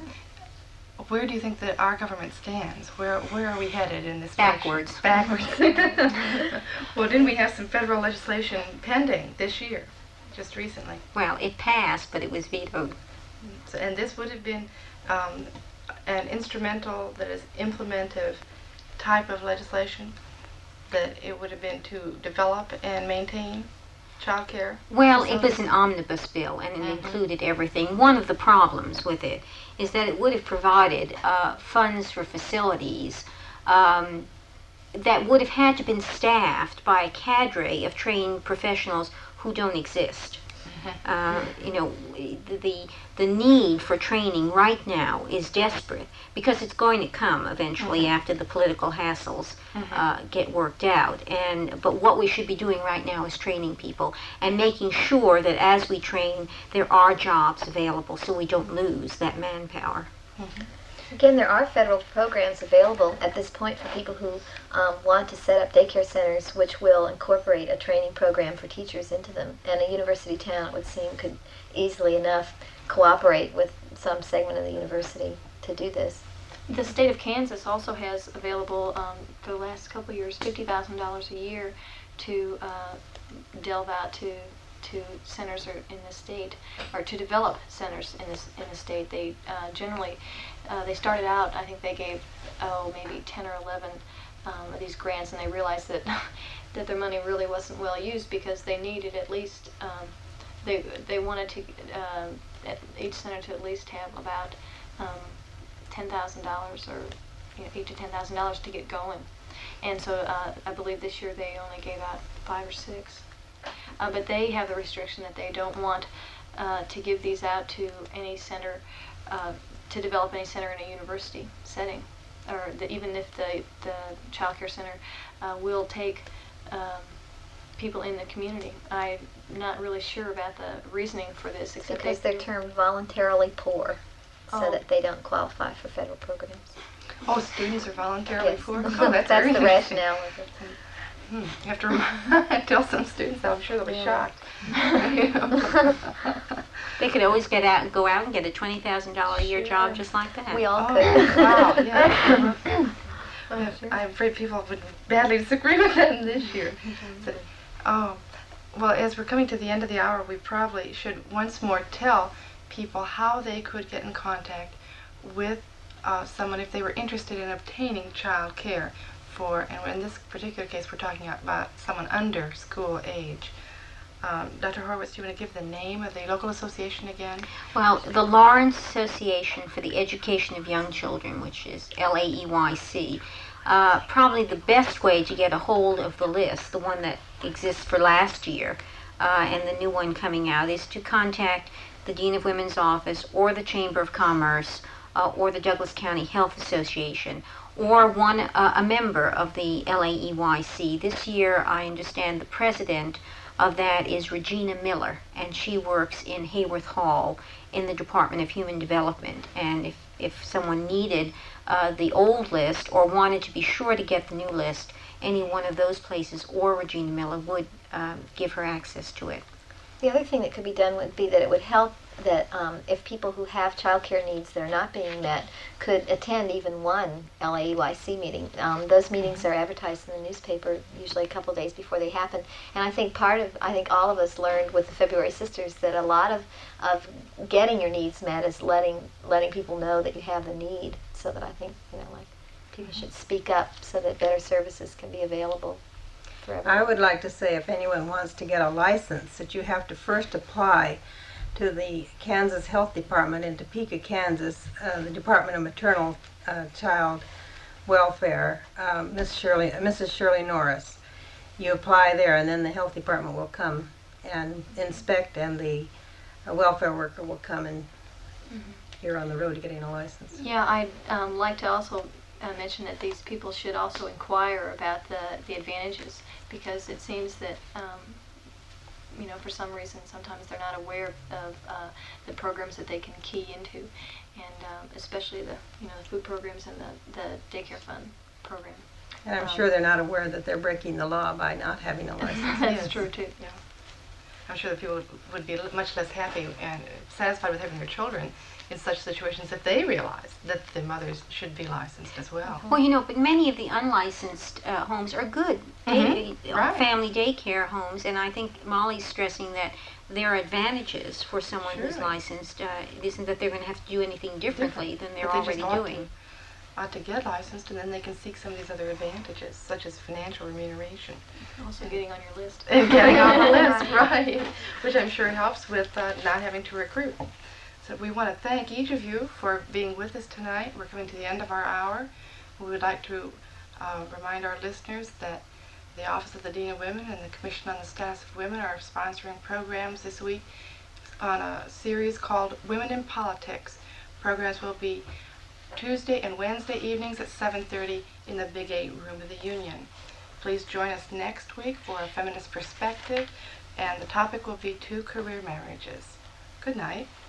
where do you think that our government stands? Where where are we headed in this Backwards. direction? Backwards. Well, didn't we have some federal legislation pending this year, just recently? Well, it passed, but it was vetoed. So, and this would have been um, an instrumental, that is implementive type of legislation, that it would have been to develop and maintain child care? Well, it was an omnibus bill, and it Mhm. included everything. One of the problems with it is that it would have provided uh, funds for facilities um, that would have had to been staffed by a cadre of trained professionals who don't exist. Uh, you know, the, the the need for training right now is desperate, because it's going to come eventually Mhm. after the political hassles Mhm. uh, get worked out. And but what we should be doing right now is training people and making sure that as we train, there are jobs available, so we don't lose that manpower. Again, there are federal programs available at this point for people who um, want to set up daycare centers which will incorporate a training program for teachers into them. And a university town, it would seem, could easily enough cooperate with some segment of the university to do this. The state of Kansas also has available um, for the last couple of years fifty thousand dollars a year to uh, delve out to to centers or in the state, or to develop centers in this in the state. They uh, generally uh, they started out, I think they gave oh maybe ten or eleven um, of these grants, and they realized that that their money really wasn't well used, because they needed at least um, they they wanted to um, at each center to at least have about um, ten thousand dollars, or you know, eight to ten thousand dollars to get going. And so uh, I believe this year they only gave out five or six. Uh, but they have the restriction that they don't want uh, to give these out to any center, uh, to develop any center in a university setting, or that even if the the child care center uh, will take um, people in the community. I'm not really sure about the reasoning for this, except Because they they're termed voluntarily poor, so Oh. that they don't qualify for federal programs. Oh, students are voluntarily Yes. poor? Oh, that's, That's very the interesting. rationale of it. Hmm. You have to remind, tell some students that, I'm sure they'll be Yeah. shocked. They could always get out and go out and get a twenty thousand dollars a year Sure. job just like that. We all Oh, could. wow, yeah. Oh, I'm- sure. I'm afraid people would badly disagree with them this year. So, oh, well, as we're coming to the end of the hour, we probably should once more tell people how they could get in contact with uh, someone if they were interested in obtaining child care for, and in this particular case, we're talking about someone under school age. Um, Doctor Horowitz, do you want to give the name of the local association again? Well, the Lawrence Association for the Education of Young Children, which is L A E Y C, uh, probably the best way to get a hold of the list, the one that exists for last year, uh, and the new one coming out, is to contact the Dean of Women's Office or the Chamber of Commerce uh, or the Douglas County Health Association, or one uh, a member of the L A E Y C. This year, I understand the president of that is Regina Miller, and she works in Hayworth Hall in the Department of Human Development. And if, if someone needed uh, the old list or wanted to be sure to get the new list, any one of those places or Regina Miller would um, give her access to it. The other thing that could be done would be that it would help that um, if people who have child care needs that are not being met could attend even one L A E Y C meeting. Um, those meetings are advertised in the newspaper usually a couple days before they happen. And I think part of, I think all of us learned with the February Sisters that a lot of, of getting your needs met is letting letting people know that you have the need. So that I think, you know, like people should speak up so that better services can be available for everyone. I would like to say if anyone wants to get a license, that you have to first apply to the Kansas Health Department in Topeka, Kansas, uh, the Department of Maternal uh, Child Welfare, um, Miss Shirley, uh, Missus Shirley Norris. You apply there, and then the health department will come and inspect, and the uh, welfare worker will come, and mm-hmm. you're on the road to getting a license. Yeah, I'd um, like to also uh, mention that these people should also inquire about the, the advantages, because it seems that um, you know, for some reason, sometimes they're not aware of uh, the programs that they can key into, and um, especially the, you know, the food programs and the, the daycare fund program. And I'm um, sure they're not aware that they're breaking the law by not having a license. That's Yes. true too. Yeah. I'm sure that people would, would be much less happy and satisfied with having their children in such situations if they realize that the mothers should be licensed as well. Well, you know, but many of the unlicensed uh, homes are good day, Mhm. uh, Right. family daycare homes, and I think Molly's stressing that there are advantages for someone who's Surely. licensed. Uh, it isn't that they're going to have to do anything differently than they're But they already just ought doing. To, ought to get licensed, and then they can seek some of these other advantages, such as financial remuneration. Also getting on your list. And getting on the list, right, which I'm sure helps with uh, not having to recruit. So we want to thank each of you for being with us tonight. We're coming to the end of our hour. We would like to uh, remind our listeners that the Office of the Dean of Women and the Commission on the Status of Women are sponsoring programs this week on a series called Women in Politics. Programs will be Tuesday and Wednesday evenings at seven thirty in the Big Eight Room of the Union. Please join us next week for a feminist perspective, and the topic will be two career marriages. Good night.